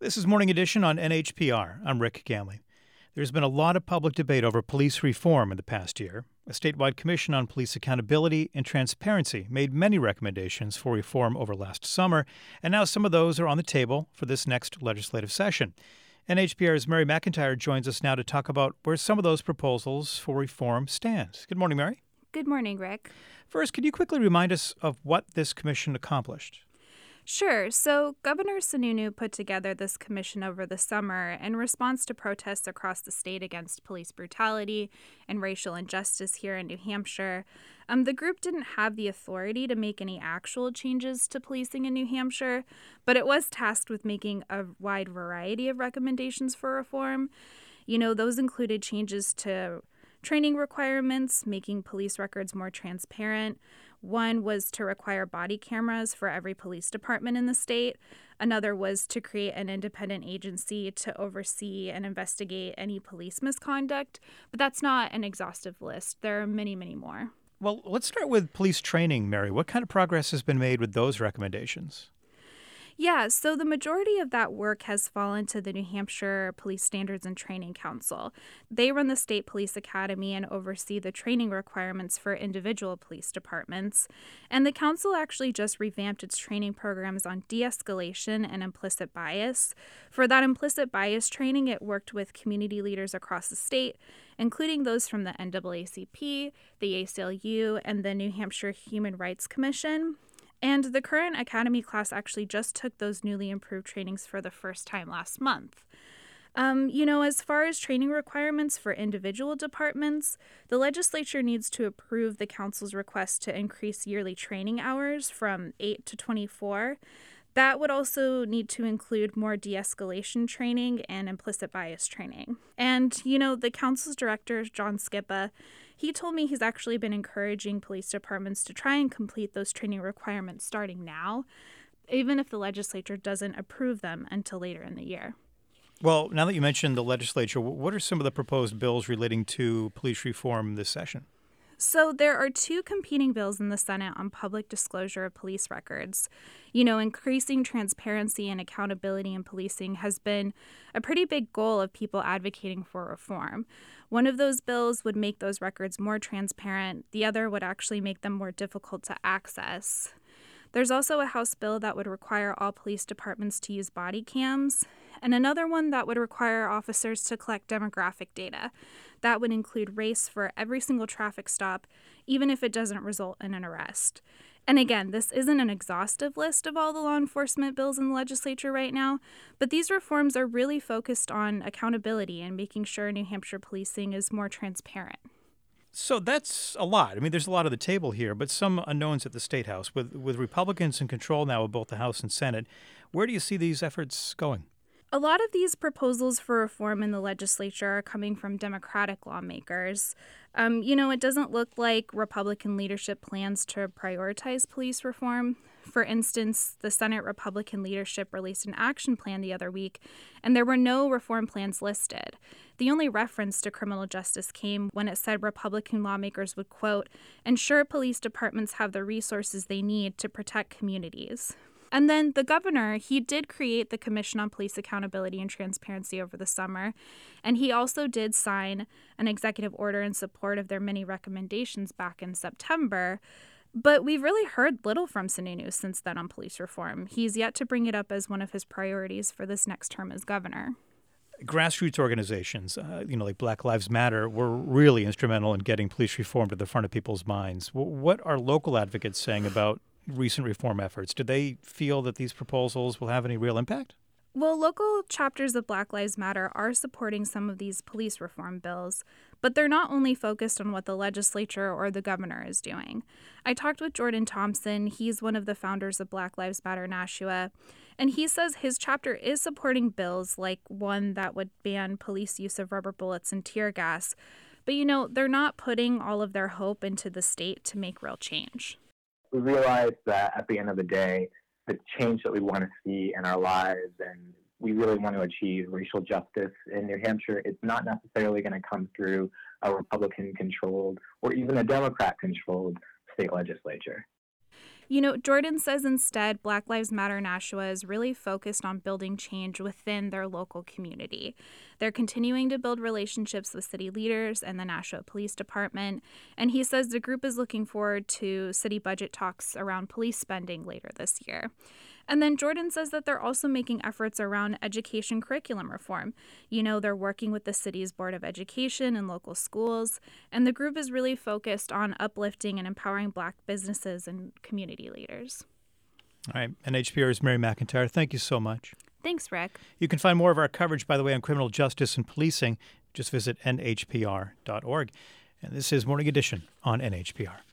This is Morning Edition on NHPR. I'm Rick Gamley. There's been a lot of public debate over police reform in the past year. A statewide commission on police accountability and transparency made many recommendations for reform over last summer, and now some of those are on the table for this next legislative session. NHPR's Mary McIntyre joins us now to talk about where some of those proposals for reform stand. Good morning, Mary. Good morning, Rick. First, could you quickly remind us of what this commission accomplished? Sure. So Governor Sununu put together this commission over the summer in response to protests across the state against police brutality and racial injustice here in New Hampshire. The group didn't have the authority to make any actual changes to policing in New Hampshire, but it was tasked with making a wide variety of recommendations for reform. Those included changes to training requirements, making police records more transparent. One was to require body cameras for every police department in the state. Another was to create an independent agency to oversee and investigate any police misconduct. But that's not an exhaustive list. There are many, many more. Well, let's start with police training, Mary. What kind of progress has been made with those recommendations? Yeah, so the majority of that work has fallen to the New Hampshire Police Standards and Training Council. They run the State Police Academy and oversee the training requirements for individual police departments. And the council actually just revamped its training programs on de-escalation and implicit bias. For that implicit bias training, it worked with community leaders across the state, including those from the NAACP, the ACLU, and the New Hampshire Human Rights Commission. And the current Academy class actually just took those newly improved trainings for the first time last month. As far as training requirements for individual departments, the legislature needs to approve the council's request to increase yearly training hours from 8 to 24. That would also need to include more de-escalation training and implicit bias training. And, the council's director, John Skippa, he told me he's actually been encouraging police departments to try and complete those training requirements starting now, even if the legislature doesn't approve them until later in the year. Well, now that you mentioned the legislature, what are some of the proposed bills relating to police reform this session? So there are two competing bills in the Senate on public disclosure of police records. Increasing transparency and accountability in policing has been a pretty big goal of people advocating for reform. One of those bills would make those records more transparent. The other would actually make them more difficult to access. There's also a House bill that would require all police departments to use body cams, and another one that would require officers to collect demographic data. That would include race for every single traffic stop, even if it doesn't result in an arrest. And again, this isn't an exhaustive list of all the law enforcement bills in the legislature right now, but these reforms are really focused on accountability and making sure New Hampshire policing is more transparent. So that's a lot. I mean, there's a lot on the table here, but some unknowns at the State House. With Republicans in control now of both the House and Senate, where do you see these efforts going? A lot of these proposals for reform in the legislature are coming from Democratic lawmakers. It doesn't look like Republican leadership plans to prioritize police reform. For instance, the Senate Republican leadership released an action plan the other week, and there were no reform plans listed. The only reference to criminal justice came when it said Republican lawmakers would, quote, ensure police departments have the resources they need to protect communities. And then the governor, he did create the Commission on Police Accountability and Transparency over the summer, and he also did sign an executive order in support of their many recommendations back in September. But we've really heard little from Sununu since then on police reform. He's yet to bring it up as one of his priorities for this next term as governor. Grassroots organizations, like Black Lives Matter, were really instrumental in getting police reform to the front of people's minds. What are local advocates saying about recent reform efforts? Do they feel that these proposals will have any real impact? Well, local chapters of Black Lives Matter are supporting some of these police reform bills, but they're not only focused on what the legislature or the governor is doing. I talked with Jordan Thompson. He's one of the founders of Black Lives Matter Nashua, and he says his chapter is supporting bills like one that would ban police use of rubber bullets and tear gas. But, they're not putting all of their hope into the state to make real change. We realize that at the end of the day, the change that we want to see in our lives and we really want to achieve racial justice in New Hampshire, it's not necessarily going to come through a Republican-controlled or even a Democrat-controlled state legislature. Jordan says instead Black Lives Matter Nashua is really focused on building change within their local community. They're continuing to build relationships with city leaders and the Nashua Police Department, and he says the group is looking forward to city budget talks around police spending later this year. And then Jordan says that they're also making efforts around education curriculum reform. They're working with the city's Board of Education and local schools, and the group is really focused on uplifting and empowering Black businesses and community leaders. All right. NHPR's Mary McIntyre, thank you so much. Thanks, Rick. You can find more of our coverage, by the way, on criminal justice and policing. Just visit nhpr.org. And this is Morning Edition on NHPR.